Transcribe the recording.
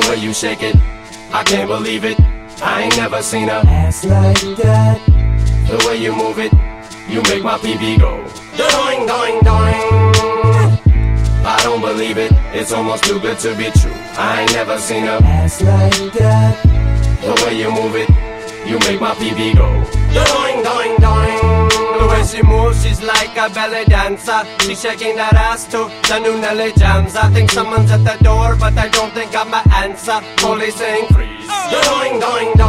way you shake it, I can't believe it. I ain't never seen a ass like that. The way you move it, you make my PB go doing, doing, doing. I don't believe it, it's almost too good to be true. I ain't never seen a ass like that. The way you move it, you make my PB go doing, doing, doing. The way she moves, she's like a belly dancer. She's shaking that ass to the new Nelly jams. I think someone's at the door, but I don't think I'm my answer. Police saying freeze. Doing, doing, doing.